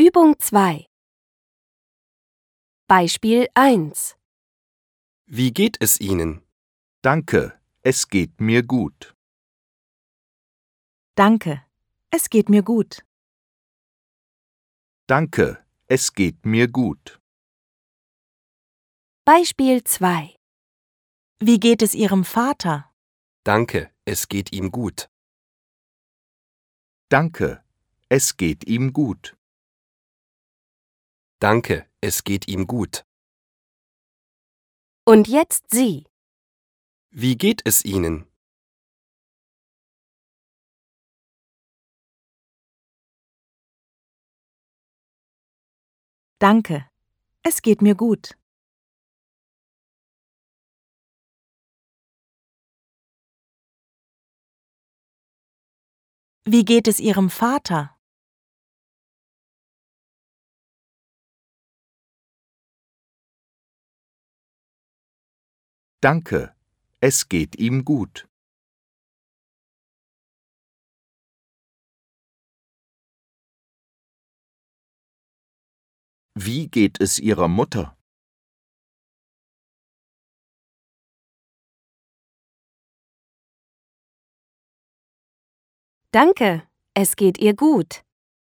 Übung 2. Beispiel 1. Wie geht es Ihnen? Danke, es geht mir gut. Danke, es geht mir gut. Danke, es geht mir gut. Beispiel 2. Wie geht es Ihrem Vater? Danke, es geht ihm gut. Danke, es geht ihm gut. Danke, es geht ihm gut. Und jetzt Sie. Wie geht es Ihnen? Danke, es geht mir gut. Wie geht es Ihrem Vater? Danke, es geht ihm gut. Wie geht es Ihrer Mutter? Danke, es geht ihr gut.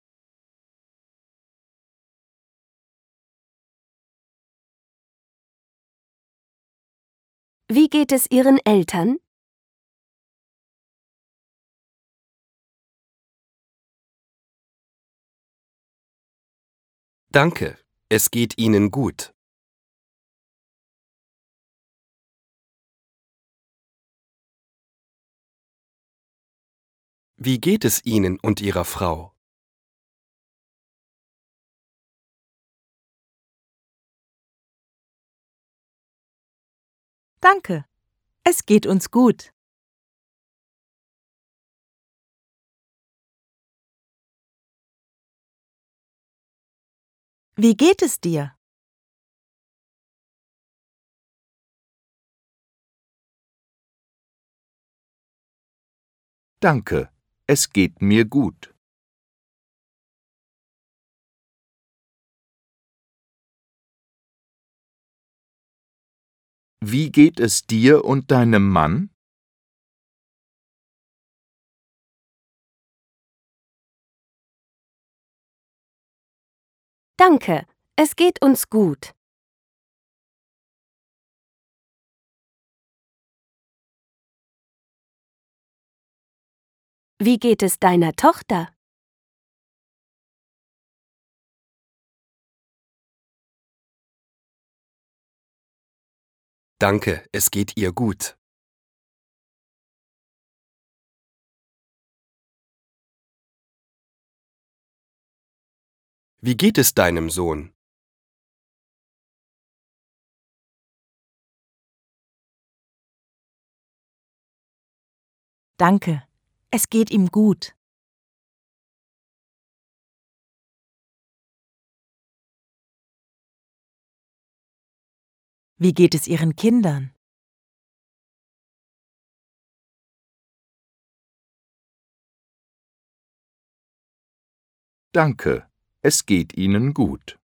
Wie geht es Ihren Eltern? Danke, es geht Ihnen gut. Wie geht es Ihnen und Ihrer Frau? Danke, es geht uns gut. Wie geht es dir? Danke, es geht mir gut. Wie geht es dir und deinem Mann? Danke, es geht uns gut. Wie geht es deiner Tochter? Danke, es geht ihr gut. Wie geht es deinem Sohn? Danke, es geht ihm gut. Wie geht es Ihren Kindern? Danke, es geht ihnen gut.